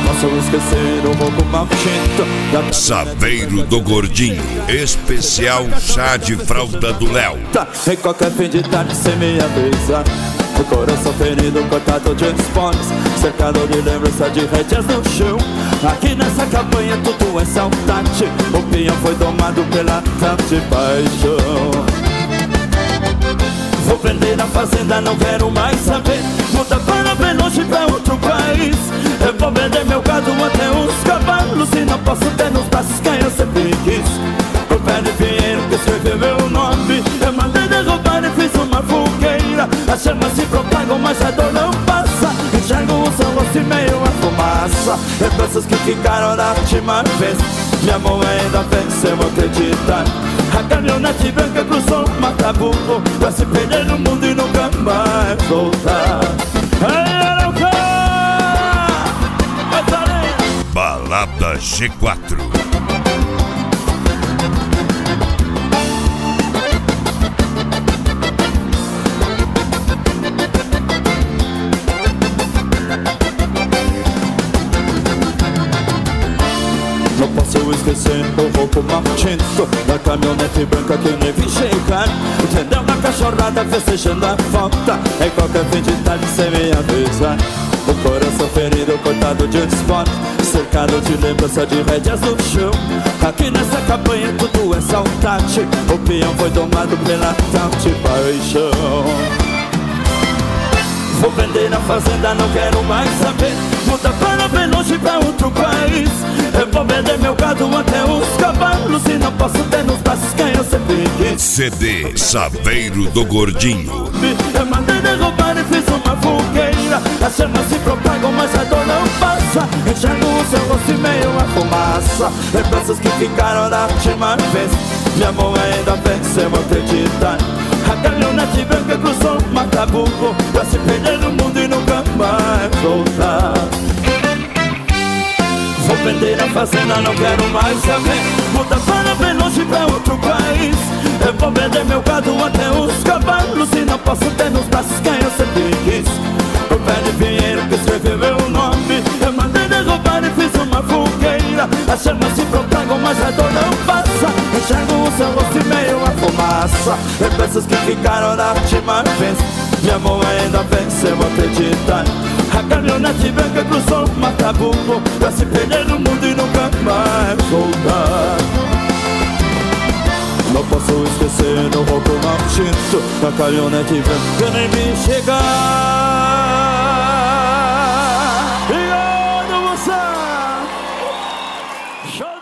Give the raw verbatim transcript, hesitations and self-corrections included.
posso esquecer o roubo maldito da Saveiro do Gordinho, especial chá de fralda do Léo. Em qualquer fim de tarde cê me avisa. O coração ferido, cortado de esporas, cercado de lembrança de rédeas no chão. Aqui nessa campanha tudo é saudade. O peão foi domado pela tal de paixão. Vou prender na fazenda, não quero mais saber. Muda para bem longe, pra outro país. Eu vou vender meu gado até os cavalos. E não posso ter nos braços quem eu sempre quis. O pé de pinheiro que escreveu meu nome. Eu mandei derrubar e fiz uma fogueira. As chamas se propagam, mas a dor não passa. Enxergo o seu rosto e meio a fumaça. Lembranças que ficaram da última vez. Minha mão ainda venceu acreditar. A caminhonete branca cruzou o Mataburro pra se perder no mundo e nunca mais voltar. Balada G quatro. Não posso esquecer o roubo maldito da caminhonete branca que eu nem vi chegar. Entendeu? Na cachorrada festejando a volta. Em qualquer fim de tarde sem me avisar. O coração ferido, cortado de esporte, cercado de lembrança de rédeas no chão. Aqui nessa campanha tudo é saudade. O peão foi domado pela tal de paixão. Vou vender na fazenda, não quero mais saber. Muda para bem longe, pra outro país. Eu vou vender meu gado até os cavalos. E não posso ter nos braços quem eu sempre quis. C D Saveiro do Gordinho. Eu mandei derrubar e fiz uma fogueira. As chamas se propagam, mas a dor não passa. Enxergo o seu rosto e meio a fumaça. Lembranças que ficaram da última vez. Minha mão ainda venceu acreditar. A caminhonete branca cruzou o Mataburro pra se perder no mundo e nunca mais voltar. Vou vender a fazenda, não quero mais saber. Muda para bem longe, pra outro país. Eu vou vender meu gado até os cavalos. E não posso ter nos braços quem eu sempre quis. O pé de pinheiro que escreveu meu nome. Eu mandei derrubar e fiz uma fogueira. As chamas se propagam, mas a dor não passa. Enxergo o seu rosto e meio a fumaça. Lembranças que ficaram da última vez. Minha mão ainda venceu acreditar. A caminhonete branca cruzou o Mataburro pra se perder no mundo e nunca mais voltar. Não posso esquecer o roubo maldito da caminhonete branca nem me chegar. Obrigado, moça! Show!